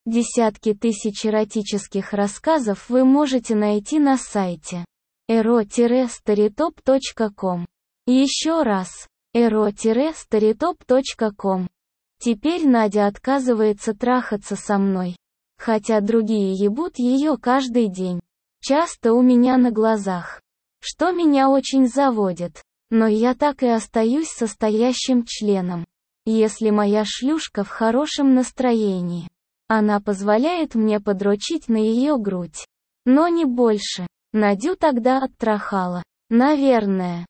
Десятки тысяч эротических рассказов вы можете найти на сайте ero-storytop.com. Еще раз, ero-storytop.com. Теперь Надя отказывается трахаться со мной. Хотя другие ебут ее каждый день. Часто у меня на глазах. Что меня очень заводит. Но я так и остаюсь состоящим членом. Если моя шлюшка в хорошем настроении, она позволяет мне подрочить на ее грудь. Но не больше. Надю тогда оттрахала. Наверное,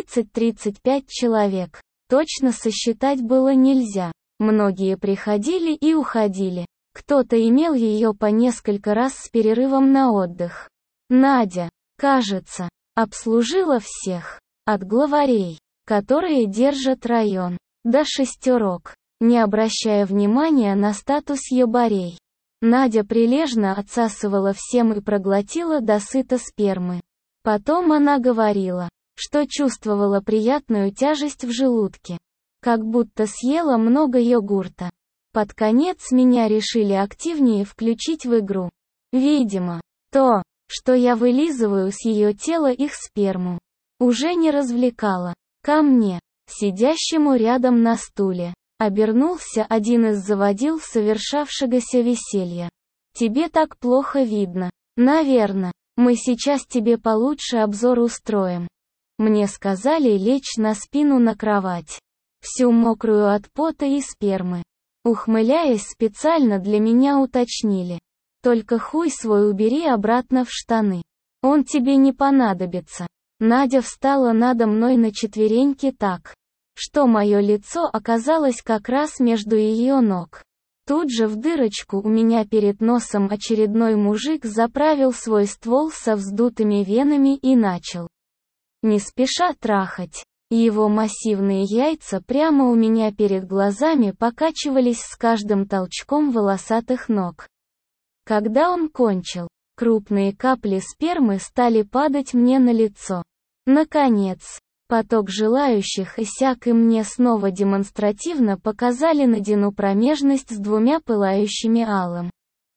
30-35 человек. Точно сосчитать было нельзя. Многие приходили и уходили. Кто-то имел ее по несколько раз с перерывом на отдых. Надя, кажется, обслужила всех. От главарей, которые держат район, до шестерок, не обращая внимания на статус ебарей. Надя прилежно отсасывала всем и проглотила досыта спермы. Потом она говорила, что чувствовала приятную тяжесть в желудке. Как будто съела много йогурта. Под конец меня решили активнее включить в игру. Видимо, то, что я вылизываю с ее тела их сперму, уже не развлекало. Ко мне, сидящему рядом на стуле, обернулся один из заводил совершавшегося веселья. «Тебе так плохо видно. Наверно, мы сейчас тебе получше обзор устроим». Мне сказали лечь на спину на кровать. Всю мокрую от пота и спермы. Ухмыляясь, специально для меня уточнили. «Только хуй свой убери обратно в штаны. Он тебе не понадобится». Надя встала надо мной на четвереньки так, что мое лицо оказалось как раз между ее ног. Тут же в дырочку у меня перед носом очередной мужик заправил свой ствол со вздутыми венами и начал не спеша трахать. Его массивные яйца прямо у меня перед глазами покачивались с каждым толчком волосатых ног. Когда он кончил, крупные капли спермы стали падать мне на лицо. Наконец, поток желающих иссяк, и мне снова демонстративно показали Надину промежность с двумя пылающими алым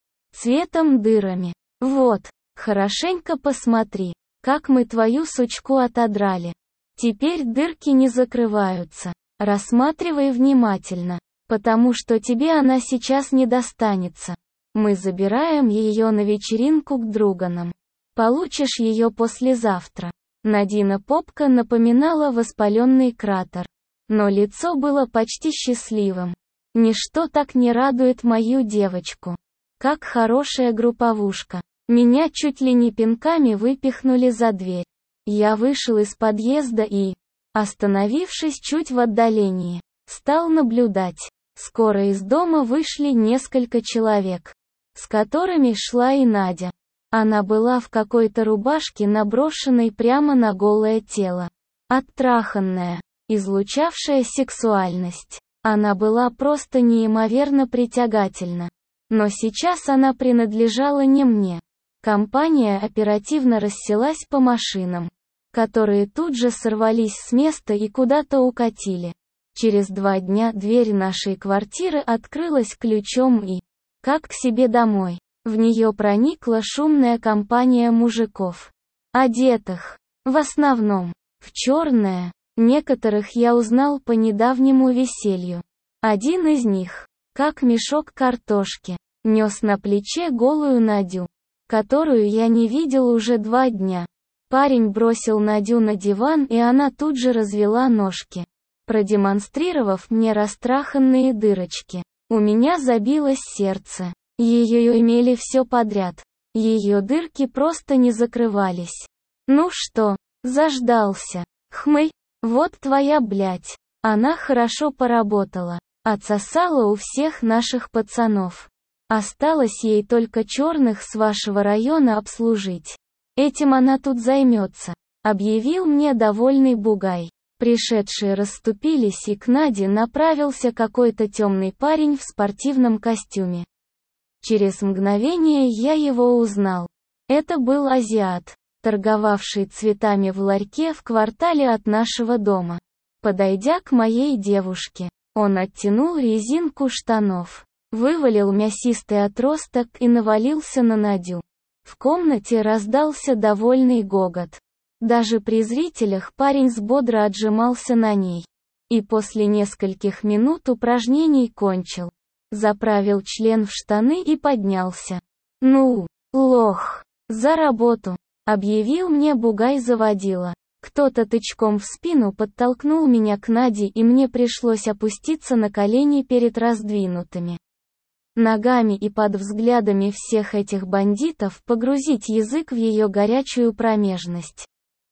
цветом дырами. «Вот, хорошенько посмотри, как мы твою сучку отодрали. Теперь дырки не закрываются. Рассматривай внимательно, потому что тебе она сейчас не достанется. Мы забираем ее на вечеринку к друганам. Получишь ее послезавтра». Надина попка напоминала воспаленный кратер. Но лицо было почти счастливым. Ничто так не радует мою девочку, как хорошая групповушка. Меня чуть ли не пинками выпихнули за дверь. Я вышел из подъезда и, остановившись чуть в отдалении, стал наблюдать. Скоро из дома вышли несколько человек, с которыми шла и Надя. Она была в какой-то рубашке, наброшенной прямо на голое тело. Оттраханная, излучавшая сексуальность. Она была просто неимоверно притягательна. Но сейчас она принадлежала не мне. Компания оперативно расселась по машинам, которые тут же сорвались с места и куда-то укатили. Через 2 дня дверь нашей квартиры открылась ключом и, как к себе домой, в нее проникла шумная компания мужиков, одетых, в основном, в черное. Некоторых я узнал по недавнему веселью. Один из них, как мешок картошки, нес на плече голую Надю, которую я не видел уже 2 дня. Парень бросил Надю на диван, и она тут же развела ножки, продемонстрировав мне растраханные дырочки. У меня забилось сердце. Ее имели все подряд. Ее дырки просто не закрывались. «Ну что, заждался? Хмырь, вот твоя блядь». Она хорошо поработала. Отсосала у всех наших пацанов. Осталось ей только черных с вашего района обслужить. Этим она тут займется, объявил мне довольный бугай. Пришедшие расступились, и к Наде направился какой-то темный парень в спортивном костюме. Через мгновение я его узнал. Это был азиат, торговавший цветами в ларьке в квартале от нашего дома. Подойдя к моей девушке, он оттянул резинку штанов. вывалил мясистый отросток и навалился на Надю. В комнате раздался довольный гогот. Даже при зрителях парень бодро отжимался на ней. И после нескольких минут упражнений кончил. Заправил член в штаны и поднялся. «Ну, лох, за работу!» — объявил мне бугай-заводила. Кто-то тычком в спину подтолкнул меня к Наде, и мне пришлось опуститься на колени перед раздвинутыми ногами и под взглядами всех этих бандитов погрузить язык в ее горячую промежность,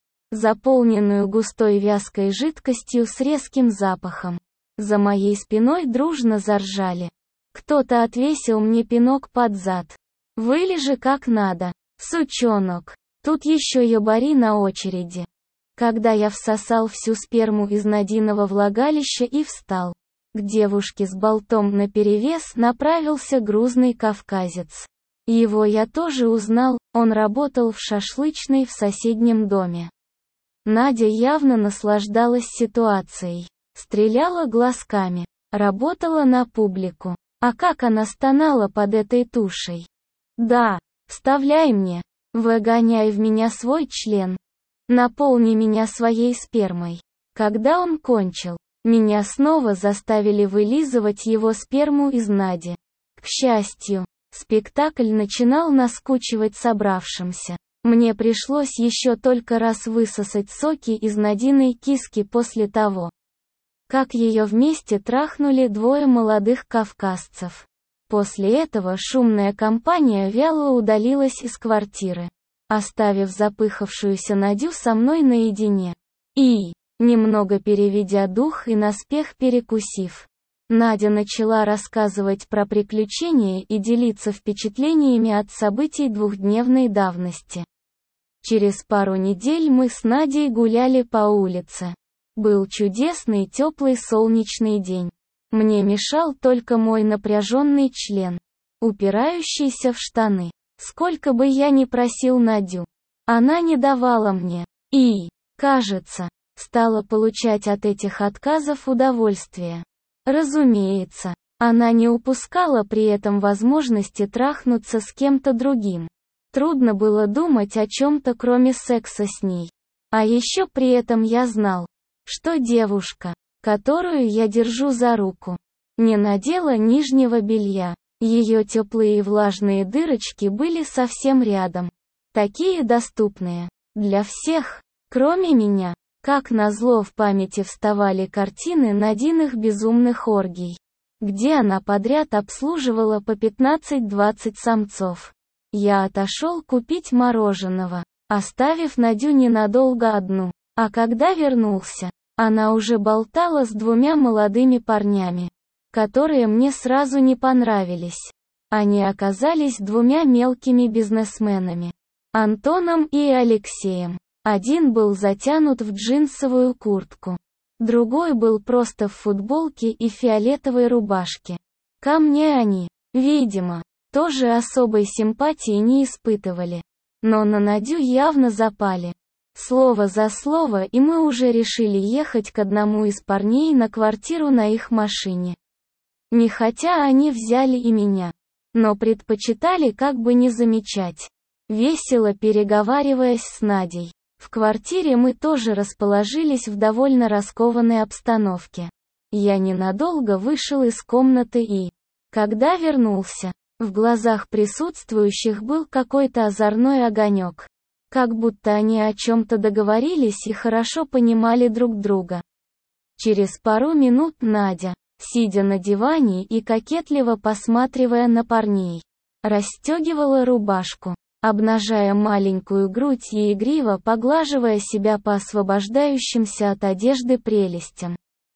заполненную густой вязкой жидкостью с резким запахом. За моей спиной дружно заржали. Кто-то отвесил мне пинок под зад. «Вылежи как надо, сучонок. Тут еще ебари на очереди». Когда я всосал всю сперму из Надиного влагалища и встал, к девушке с болтом наперевес направился грузный кавказец. Его я тоже узнал, он работал в шашлычной в соседнем доме. Надя явно наслаждалась ситуацией. Стреляла глазками, работала на публику. А как она стонала под этой тушей. «Да, вставляй мне, выгоняй в меня свой член. Наполни меня своей спермой». Когда он кончил, меня снова заставили вылизывать его сперму из Нади. К счастью, спектакль начинал наскучивать собравшимся. Мне пришлось еще только раз высосать соки из Надиной киски после того, как ее вместе трахнули двое молодых кавказцев. После этого шумная компания вяло удалилась из квартиры, оставив запыхавшуюся Надю со мной наедине. И, немного переведя дух и наспех перекусив, Надя начала рассказывать про приключения и делиться впечатлениями от событий двухдневной давности. Через пару недель мы с Надей гуляли по улице. Был чудесный теплый солнечный день. Мне мешал только мой напряженный член, упирающийся в штаны. Сколько бы я ни просил Надю, она не давала мне. И, кажется, стала получать от этих отказов удовольствие. Разумеется, она не упускала при этом возможности трахнуться с кем-то другим. Трудно было думать о чем-то кроме секса с ней. А еще при этом я знал, что девушка, которую я держу за руку, не надела нижнего белья. Ее теплые и влажные дырочки были совсем рядом. Такие доступные. Для всех, кроме меня. Как назло в памяти вставали картины Надиных безумных оргий, где она подряд обслуживала по 15-20 самцов. Я отошел купить мороженого, оставив Надю ненадолго одну. А когда вернулся, она уже болтала с двумя молодыми парнями, которые мне сразу не понравились. Они оказались двумя мелкими бизнесменами, Антоном и Алексеем. Один был затянут в джинсовую куртку, другой был просто в футболке и фиолетовой рубашке. Ко мне они, видимо, тоже особой симпатии не испытывали, но на Надю явно запали. Слово за слово, и мы уже решили ехать к одному из парней на квартиру на их машине. Не хотя они взяли и меня, но предпочитали как бы не замечать, весело переговариваясь с Надей. В квартире мы тоже расположились в довольно раскованной обстановке. Я ненадолго вышел из комнаты и, когда вернулся, в глазах присутствующих был какой-то озорной огонек. Как будто они о чем-то договорились и хорошо понимали друг друга. Через пару минут Надя, сидя на диване и кокетливо посматривая на парней, расстегивала рубашку, обнажая маленькую грудь и игриво поглаживая себя по освобождающимся от одежды прелестям.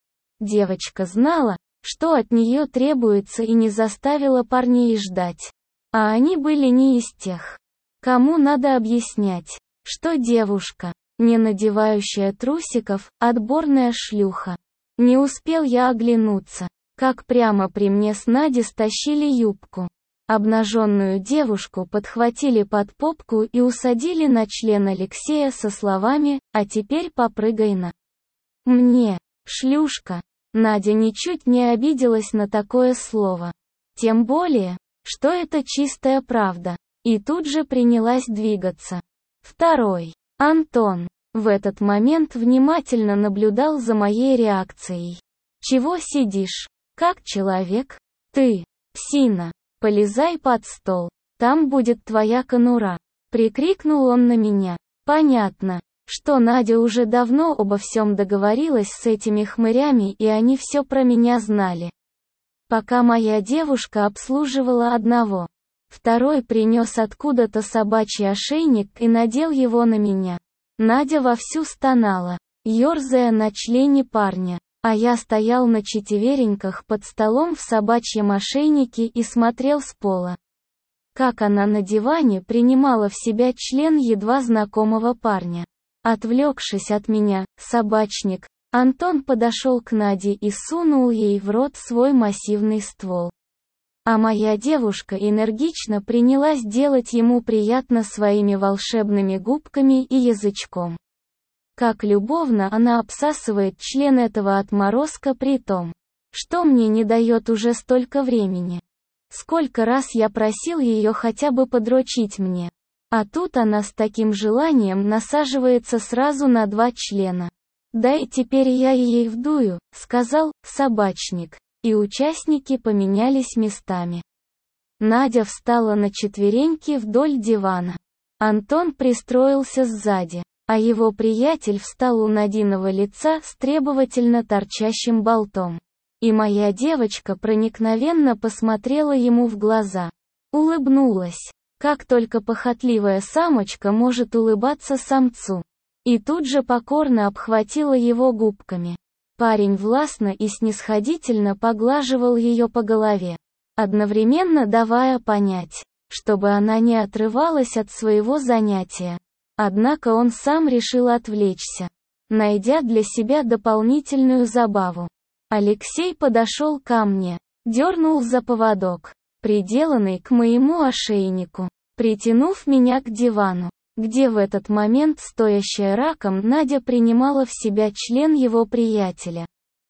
Девочка знала, что от нее требуется, и не заставила парней ждать. А они были не из тех, кому надо объяснять, что девушка, не надевающая трусиков, отборная шлюха. Не успел я оглянуться, как прямо при мне с Нади стащили юбку. Обнаженную девушку подхватили под попку и усадили на член Алексея со словами: «А теперь попрыгай на мне, шлюшка». Надя ничуть не обиделась на такое слово. Тем более, что это чистая правда. И тут же принялась двигаться. Второй. Антон. В этот момент внимательно наблюдал за моей реакцией. «Чего сидишь? Как человек? Ты, псина, полезай под стол, там будет твоя конура», — прикрикнул он на меня. Понятно, что Надя уже давно обо всем договорилась с этими хмырями, и они все про меня знали. Пока моя девушка обслуживала одного, второй принес откуда-то собачий ошейник и надел его на меня. Надя вовсю стонала, ерзая на члене парня, а я стоял на четвереньках под столом в собачьем ошейнике и смотрел с пола, как она на диване принимала в себя член едва знакомого парня. Отвлекшись от меня, собачник, Антон подошел к Наде и сунул ей в рот свой массивный ствол. А моя девушка энергично принялась делать ему приятно своими волшебными губками и язычком. Как любовно она обсасывает член этого отморозка, при том, что мне не дает уже столько времени. Сколько раз я просил ее хотя бы подрочить мне. А тут она с таким желанием насаживается сразу на 2 члена. «Да и теперь я ей вдую», — сказал собачник, и участники поменялись местами. Надя встала на четвереньки вдоль дивана. Антон пристроился сзади, а его приятель встал у Надиного лица с требовательно торчащим болтом. И моя девочка проникновенно посмотрела ему в глаза. Улыбнулась, как только похотливая самочка может улыбаться самцу. И тут же покорно обхватила его губками. Парень властно и снисходительно поглаживал ее по голове, одновременно давая понять, чтобы она не отрывалась от своего занятия. Однако он сам решил отвлечься, найдя для себя дополнительную забаву. Алексей подошел ко мне, дернул за поводок, приделанный к моему ошейнику, притянув меня к дивану, где в этот момент стоящая раком Надя принимала в себя член его приятеля.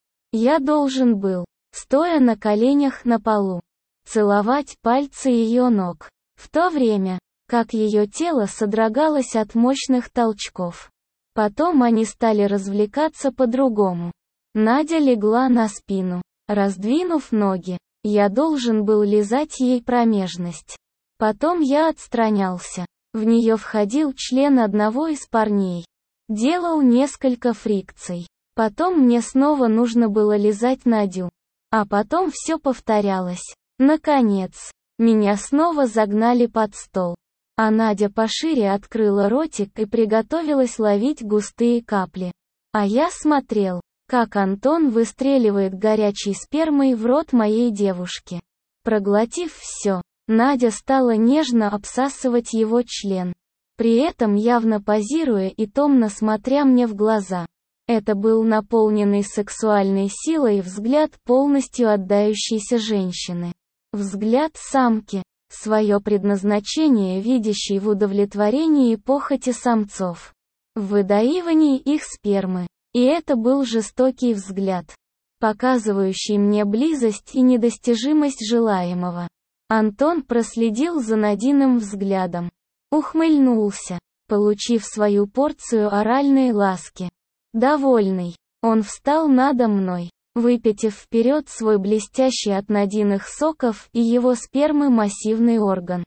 Я должен был, стоя на коленях на полу, целовать пальцы ее ног, в то время, как ее тело содрогалось от мощных толчков. Потом они стали развлекаться по-другому. Надя легла на спину, раздвинув ноги. Я должен был лизать ей промежность. Потом я отстранялся. В нее входил член одного из парней. Делал несколько фрикций. Потом мне снова нужно было лизать Надю. А потом все повторялось. Наконец, меня снова загнали под стол. А Надя пошире открыла ротик и приготовилась ловить густые капли. А я смотрел, как Антон выстреливает горячей спермой в рот моей девушки. Проглотив все, Надя стала нежно обсасывать его член, при этом явно позируя и томно смотря мне в глаза. Это был наполненный сексуальной силой взгляд полностью отдающейся женщины. Взгляд самки, свое предназначение видящей в удовлетворении похоти самцов, в выдаивании их спермы. И это был жестокий взгляд, показывающий мне близость и недостижимость желаемого. Антон проследил за Надиным взглядом, ухмыльнулся, получив свою порцию оральной ласки. Довольный, он встал надо мной, выпятив вперед свой блестящий от Надиных соков и его спермы массивный орган.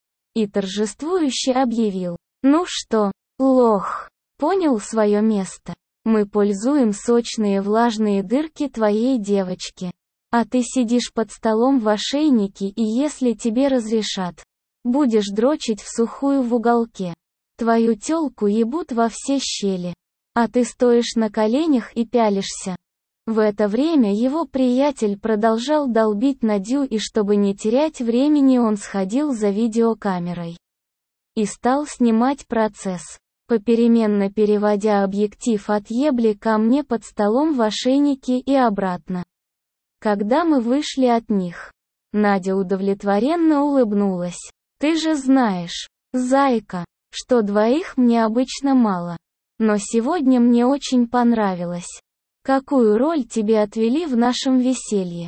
И торжествующе объявил: «Ну что, лох, понял свое место? Мы пользуем сочные влажные дырки твоей девочки. А ты сидишь под столом в ошейнике, и если тебе разрешат, будешь дрочить в сухую в уголке. Твою тёлку ебут во все щели. А ты стоишь на коленях и пялишься». В это время его приятель продолжал долбить Надю, и чтобы не терять времени, он сходил за видеокамерой и стал снимать процесс, попеременно переводя объектив от ебли ко мне под столом в ошейнике и обратно. Когда мы вышли от них, Надя удовлетворенно улыбнулась. «Ты же знаешь, зайка, что 2 мне обычно мало. Но сегодня мне очень понравилось. Какую роль тебе отвели в нашем веселье?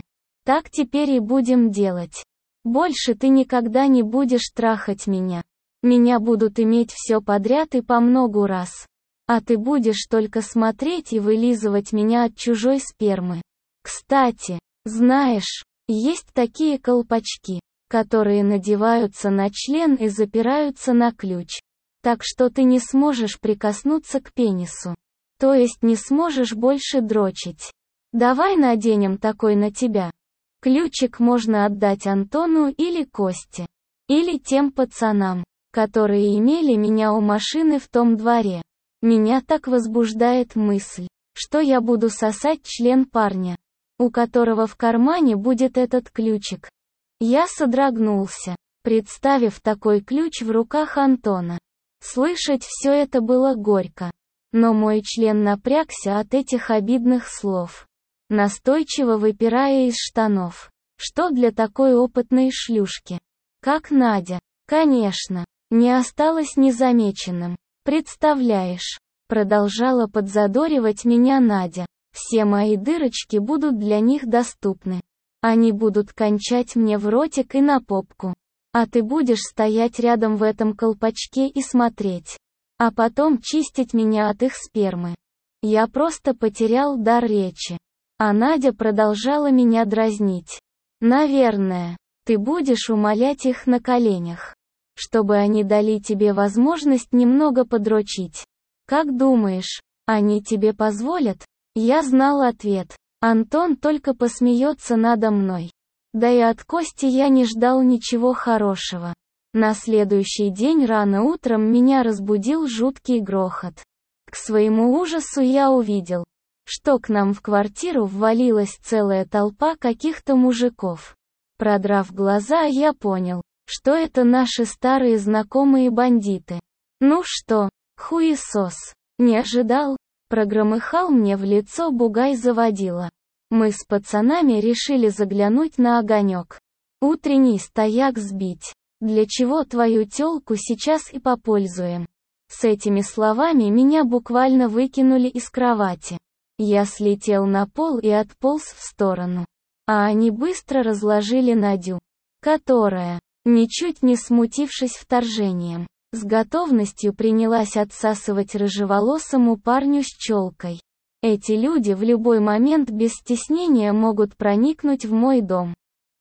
Так теперь и будем делать. Больше ты никогда не будешь трахать меня. Меня будут иметь все подряд и по многу раз. А ты будешь только смотреть и вылизывать меня от чужой спермы. Кстати, знаешь, есть такие колпачки, которые надеваются на член и запираются на ключ. Так что ты не сможешь прикоснуться к пенису. То есть не сможешь больше дрочить. Давай наденем такой на тебя. Ключик можно отдать Антону или Косте. Или тем пацанам, которые имели меня у машины в том дворе. Меня так возбуждает мысль, что я буду сосать член парня, у которого в кармане будет этот ключик. Я содрогнулся, представив такой ключ в руках Антона. Слышать все это было горько. Но мой член напрягся от этих обидных слов, настойчиво выпирая из штанов. Что для такой опытной шлюшки, как Надя, конечно, не осталось незамеченным. Представляешь, продолжала подзадоривать меня Надя. Все мои дырочки будут для них доступны. Они будут кончать мне в ротик и на попку. А ты будешь стоять рядом в этом колпачке и смотреть. А потом чистить меня от их спермы. Я просто потерял дар речи. А Надя продолжала меня дразнить. Наверное, ты будешь умолять их на коленях, чтобы они дали тебе возможность немного подрочить. Как думаешь, они тебе позволят? Я знал ответ. Антон только посмеется надо мной. Да и от Кости я не ждал ничего хорошего. На следующий день рано утром меня разбудил жуткий грохот. К своему ужасу я увидел, что к нам в квартиру ввалилась целая толпа каких-то мужиков. Продрав глаза, я понял, что это наши старые знакомые бандиты. Ну что, хуесос, не ожидал? Прогромыхал мне в лицо бугай-заводила. Мы с пацанами решили заглянуть на огонек. Утренний стояк сбить. Для чего твою тёлку сейчас и попользуем? С этими словами меня буквально выкинули из кровати. Я слетел на пол и отполз в сторону. А они быстро разложили Надю, которая, ничуть не смутившись вторжением, с готовностью принялась отсасывать рыжеволосому парню с челкой. Эти люди в любой момент без стеснения могут проникнуть в мой дом.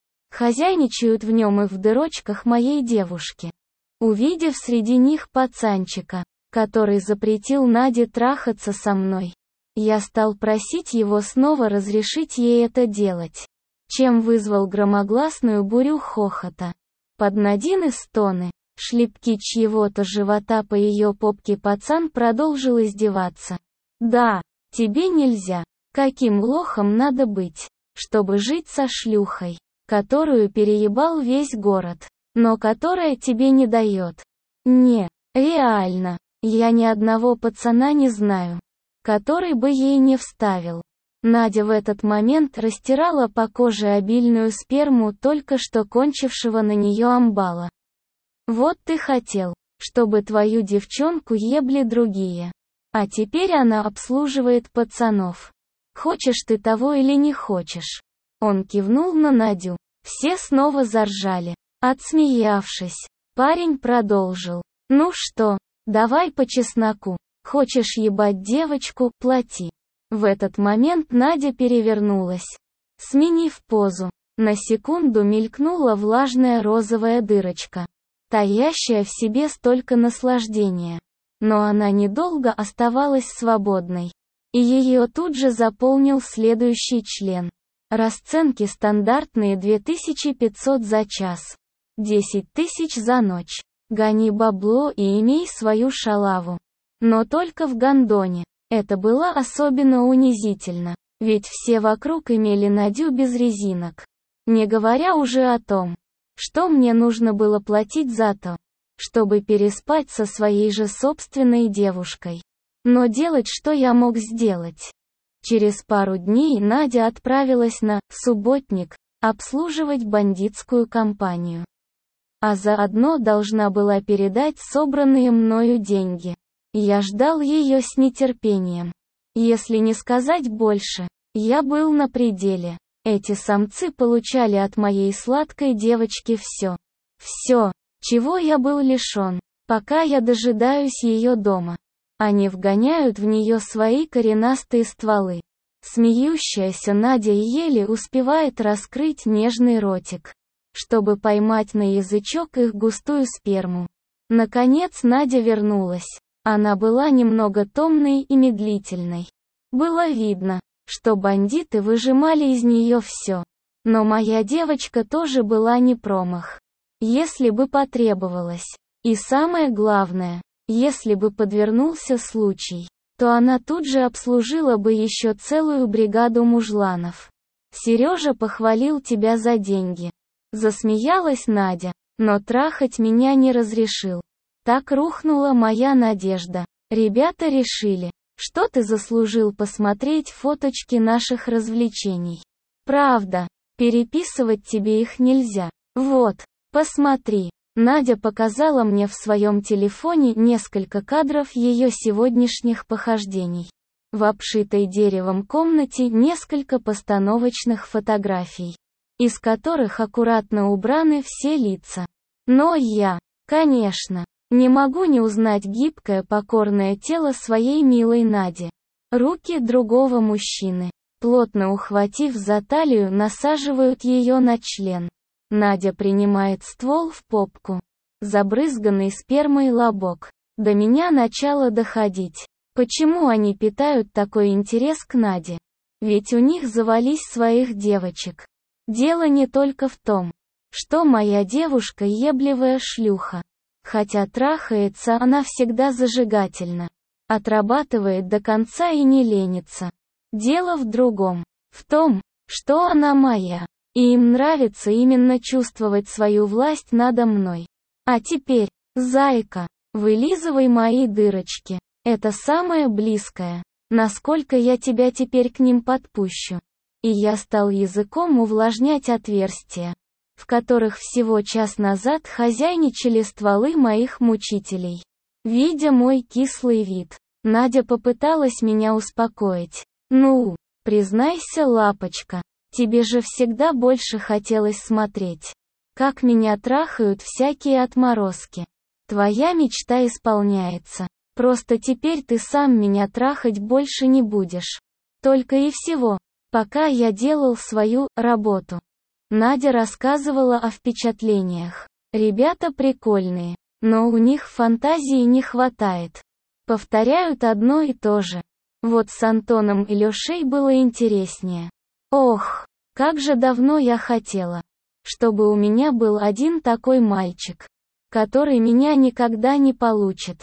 Хозяйничают в нем и в дырочках моей девушки. Увидев среди них пацанчика, который запретил Наде трахаться со мной, я стал просить его снова разрешить ей это делать, чем вызвал громогласную бурю хохота. Под Надины стоны, шлепки чьего-то живота по ее попке пацан продолжил издеваться. Да, тебе нельзя. Каким лохом надо быть, чтобы жить со шлюхой, которую переебал весь город, но которая тебе не дает? Не, реально, я ни одного пацана не знаю, который бы ей не вставил. Надя в этот момент растирала по коже обильную сперму только что кончившего на нее амбала. Вот ты хотел, чтобы твою девчонку ебли другие. А теперь она обслуживает пацанов. Хочешь ты того или не хочешь? Он кивнул на Надю. Все снова заржали. Отсмеявшись, парень продолжил. Ну что, давай по чесноку. Хочешь ебать девочку, плати. В этот момент Надя перевернулась, сменив позу. На секунду мелькнула влажная розовая дырочка, таящая в себе столько наслаждения. Но она недолго оставалась свободной. И ее тут же заполнил следующий член. Расценки стандартные: 2500 за час. 10 тысяч за ночь. Гони бабло и имей свою шалаву. Но только в гондоне. Это было особенно унизительно, ведь все вокруг имели Надю без резинок. Не говоря уже о том, что мне нужно было платить за то, чтобы переспать со своей же собственной девушкой. Но делать что я мог сделать? Через пару дней Надя отправилась на субботник обслуживать бандитскую компанию. А заодно должна была передать собранные мною деньги. Я ждал ее с нетерпением. Если не сказать больше, я был на пределе. Эти самцы получали от моей сладкой девочки все. Все, чего я был лишен, пока я дожидаюсь ее дома. Они вгоняют в нее свои коренастые стволы. Смеющаяся Надя еле успевает раскрыть нежный ротик, чтобы поймать на язычок их густую сперму. Наконец Надя вернулась. Она была немного томной и медлительной. Было видно, что бандиты выжимали из нее все. Но моя девочка тоже была не промах. Если бы потребовалось. И самое главное, если бы подвернулся случай, то она тут же обслужила бы еще целую бригаду мужланов. Сережа похвалил тебя за деньги. Засмеялась Надя, но трахать меня не разрешил. Так рухнула моя надежда. Ребята решили, что ты заслужил посмотреть фоточки наших развлечений. Правда, переписывать тебе их нельзя. Вот, посмотри. Надя показала мне в своем телефоне несколько кадров ее сегодняшних похождений. В обшитой деревом комнате несколько постановочных фотографий, из которых аккуратно убраны все лица. Но я, конечно, не могу не узнать гибкое покорное тело своей милой Нади. Руки другого мужчины, плотно ухватив за талию, насаживают ее на член. Надя принимает ствол в попку. Забрызганный спермой лобок. До меня начало доходить. Почему они питают такой интерес к Наде? Ведь у них завались своих девочек. Дело не только в том, что моя девушка ебливая шлюха. Хотя трахается она всегда зажигательно. Отрабатывает до конца и не ленится. Дело в другом. В том, что она моя. И им нравится именно чувствовать свою власть надо мной. А теперь, зайка, вылизывай мои дырочки. Это самое близкое, насколько я тебя теперь к ним подпущу. И я стал языком увлажнять отверстия, в которых всего час назад хозяйничали стволы моих мучителей. Видя мой кислый вид, Надя попыталась меня успокоить. Ну, признайся, лапочка. Тебе же всегда больше хотелось смотреть, как меня трахают всякие отморозки. Твоя мечта исполняется. Просто теперь ты сам меня трахать больше не будешь. Только и всего, пока я делал свою работу. Надя рассказывала о впечатлениях. Ребята прикольные, но у них фантазии не хватает. Повторяют одно и то же. Вот с Антоном и Лешей было интереснее. Ох, как же давно я хотела, чтобы у меня был один такой мальчик, который меня никогда не получит.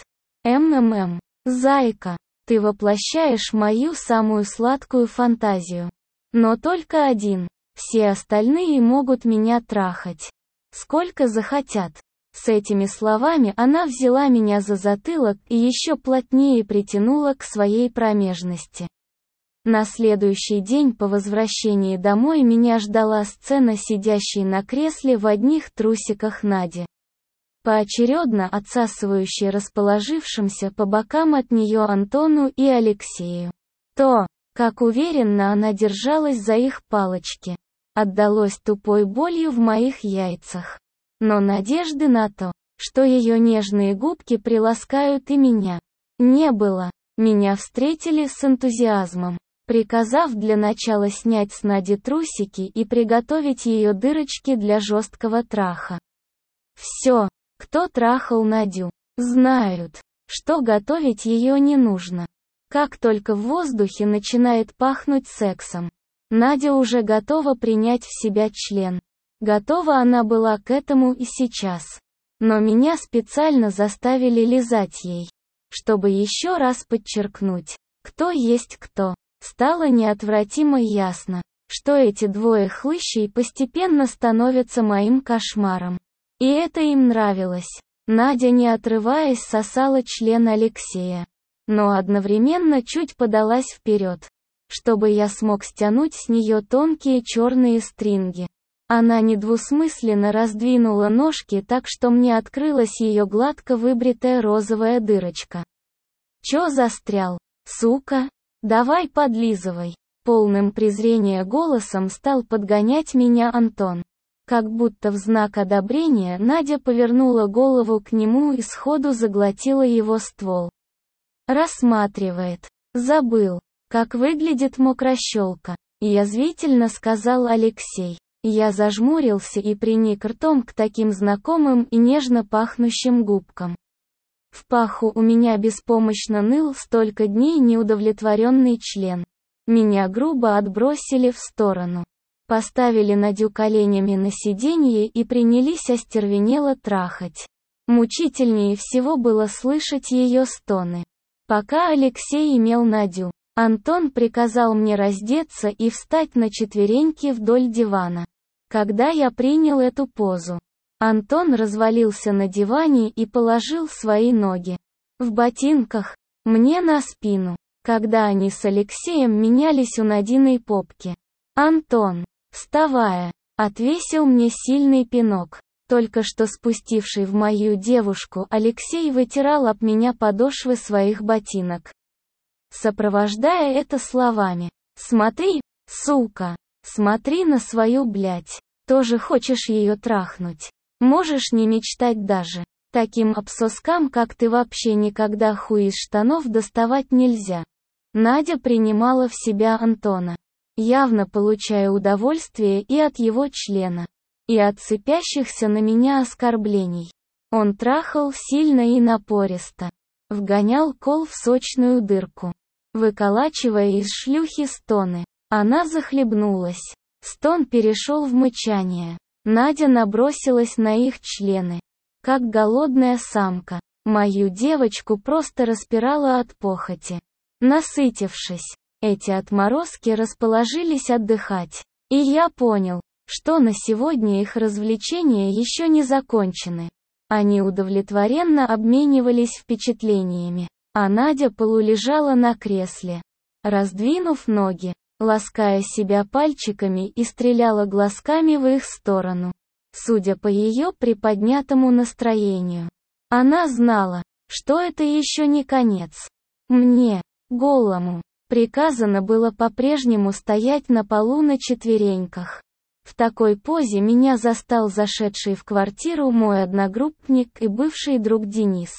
Зайка, ты воплощаешь мою самую сладкую фантазию. Но только один. Все остальные могут меня трахать сколько захотят. С этими словами она взяла меня за затылок и еще плотнее притянула к своей промежности. На следующий день по возвращении домой меня ждала сцена сидящей на кресле в одних трусиках Нади, поочередно отсасывающей расположившимся по бокам от нее Антону и Алексею. То, как уверенно она держалась за их палочки, отдалось тупой болью в моих яйцах. Но надежды на то, что ее нежные губки приласкают и меня, не было. Меня встретили с энтузиазмом, приказав для начала снять с Нади трусики и приготовить ее дырочки для жесткого траха. Все, кто трахал Надю, знают, что готовить ее не нужно. Как только в воздухе начинает пахнуть сексом, Надя уже готова принять в себя член. Готова она была к этому и сейчас. Но меня специально заставили лизать ей, чтобы еще раз подчеркнуть, кто есть кто. Стало неотвратимо ясно, что эти двое хлыщей постепенно становятся моим кошмаром. И это им нравилось. Надя, не отрываясь, сосала член Алексея, но одновременно чуть подалась вперед, чтобы я смог стянуть с нее тонкие черные стринги. Она недвусмысленно раздвинула ножки так, что мне открылась ее гладко выбритая розовая дырочка. Чё застрял, сука? Давай подлизывай. полным презрения голосом стал подгонять меня Антон. Как будто в знак одобрения Надя повернула голову к нему и сходу заглотила его ствол. Рассматривает. Забыл, как выглядит мокрощелка. Язвительно сказал Алексей. Я зажмурился и приник ртом к таким знакомым и нежно пахнущим губкам. В паху у меня беспомощно ныл столько дней неудовлетворенный член. Меня грубо отбросили в сторону. Поставили Надю коленями на сиденье и принялись остервенело трахать. Мучительнее всего было слышать ее стоны. Пока Алексей имел Надю, Антон приказал мне раздеться и встать на четвереньки вдоль дивана. Когда я принял эту позу, Антон развалился на диване и положил свои ноги в ботинках мне на спину, когда они с Алексеем менялись у Надиной попки. Антон, вставая, отвесил мне сильный пинок. Только что спустивший в мою девушку Алексей вытирал об меня подошвы своих ботинок, сопровождая это словами: «Смотри, сука, смотри на свою блядь. Тоже хочешь ее трахнуть? Можешь не мечтать даже. Таким обсоскам, как ты, вообще никогда хуй из штанов доставать нельзя». Надя принимала в себя Антона, явно получая удовольствие и от его члена, и от сыпящихся на меня оскорблений. Он трахал сильно и напористо. Вгонял кол в сочную дырку, выколачивая из шлюхи стоны. Она захлебнулась. Стон перешел в мычание. Надя набросилась на их члены, как голодная самка. Мою девочку просто распирала от похоти. Насытившись, эти отморозки расположились отдыхать. И я понял, что на сегодня их развлечения еще не закончены. Они удовлетворенно обменивались впечатлениями, а Надя полулежала на кресле, раздвинув ноги, лаская себя пальчиками и стреляла глазками в их сторону. Судя по ее приподнятому настроению, она знала, что это еще не конец. Мне, голому, приказано было по-прежнему стоять на полу на четвереньках. В такой позе меня застал зашедший в квартиру мой одногруппник и бывший друг Денис.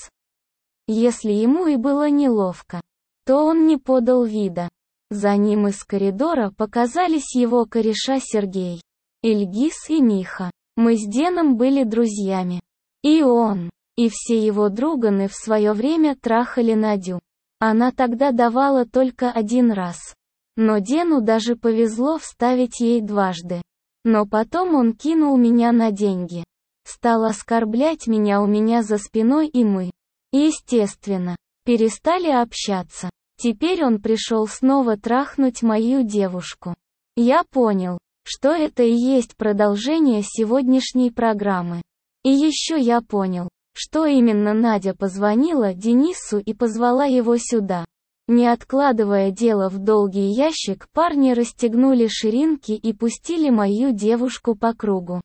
Если ему и было неловко, то он не подал вида. За ним из коридора показались его кореша Сергей, Ильгиз и Миха. Мы с Деном были друзьями. И он, и все его друганы в свое время трахали Надю. Она тогда давала только один раз. Но Дену даже повезло вставить ей дважды. Но потом он кинул меня на деньги. Стал оскорблять меня у меня за спиной, и мы, естественно, перестали общаться. Теперь он пришел снова трахнуть мою девушку. Я понял, что это и есть продолжение сегодняшней программы. И еще я понял, что именно Надя позвонила Денису и позвала его сюда. Не откладывая дело в долгий ящик, парни расстегнули ширинки и пустили мою девушку по кругу.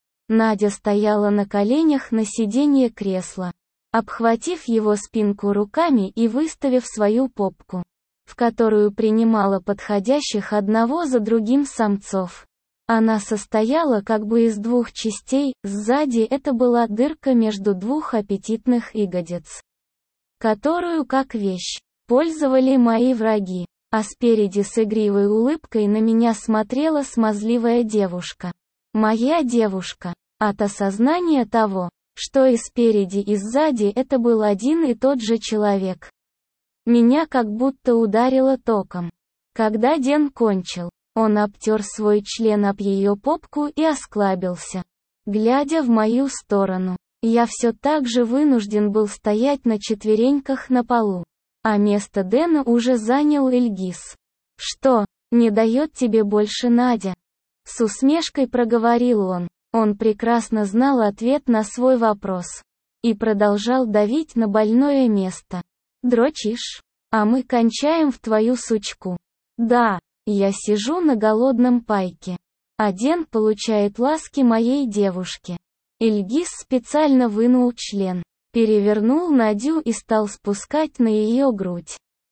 Надя стояла на коленях на сиденье кресла, обхватив его спинку руками и выставив свою попку, в которую принимала подходящих одного за другим самцов. Она состояла как бы из двух частей, сзади это была дырка между двух аппетитных ягодиц, которую, как вещь, пользовали мои враги, а спереди с игривой улыбкой на меня смотрела смазливая девушка. Моя девушка. От осознания того, что и спереди, и сзади это был один и тот же человек, меня как будто ударило током. Когда Ден кончил, он обтер свой член об ее попку и осклабился, глядя в мою сторону. Я все так же вынужден был стоять на четвереньках на полу. А место Дэна уже занял Ильгиз. «Что, не дает тебе больше Надя?» С усмешкой проговорил он. Он прекрасно знал ответ на свой вопрос. И продолжал давить на больное место. «Дрочишь? А мы кончаем в твою сучку». «Да, я сижу на голодном пайке. А Ден получает ласки моей девушки». Ильгиз специально вынул член, перевернул Надю и стал спускать на ее грудь.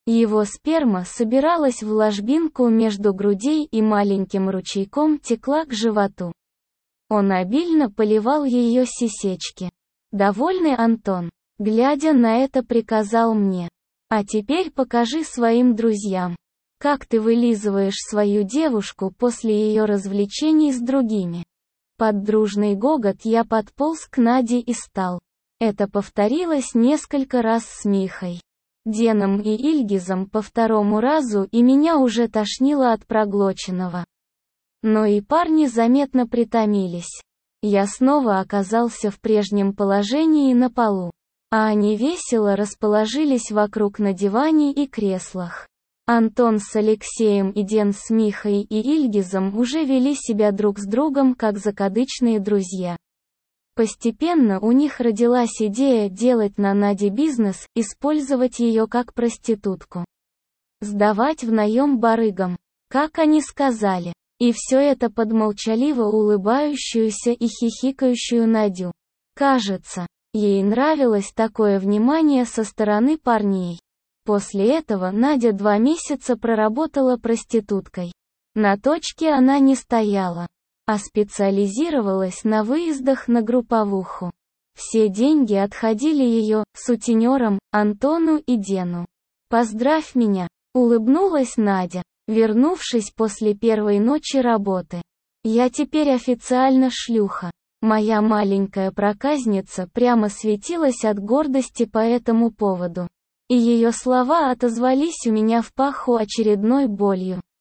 Его сперма собиралась в ложбинку между грудей и маленьким ручейком текла к животу. Он обильно поливал ее сисечки. Довольный Антон, глядя на это, приказал мне: «А теперь покажи своим друзьям, как ты вылизываешь свою девушку после ее развлечений с другими». Под дружный гогот я подполз к Наде и стал. Это повторилось несколько раз с Михой, Деном и Ильгизом по второму разу, и меня уже тошнило от проглоченного. Но и парни заметно притомились. Я снова оказался в прежнем положении на полу, а они весело расположились вокруг на диване и креслах. Антон с Алексеем и Ден с Михой и Ильгизом уже вели себя друг с другом как закадычные друзья. Постепенно у них родилась идея делать на Наде бизнес, использовать ее как проститутку. Сдавать в наем барыгам, как они сказали. И все это под молчаливо улыбающуюся и хихикающую Надю. Кажется, ей нравилось такое внимание со стороны парней. После этого Надя 2 месяца проработала проституткой. На точке она не стояла, а специализировалась на выездах на групповуху. Все деньги отходили ее сутенерам, Антону и Дену. «Поздравь меня», — улыбнулась Надя, вернувшись после первой ночи работы. «Я теперь официально шлюха». Моя маленькая проказница прямо светилась от гордости по этому поводу. И ее слова отозвались у меня в паху очередной болью.